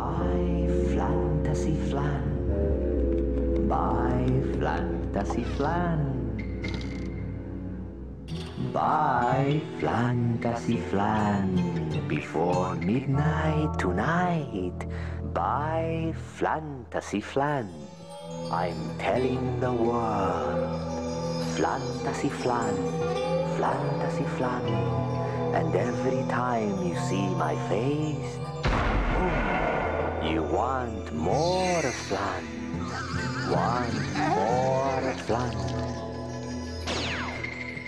By Fantasy Flan. By Fantasy Flan. By Fantasy Flan. Before midnight tonight. By Fantasy Flan. I'm telling the world. Fantasy Flan. Fantasy Flan. And every time you see my face, you want more flan. Want more flan.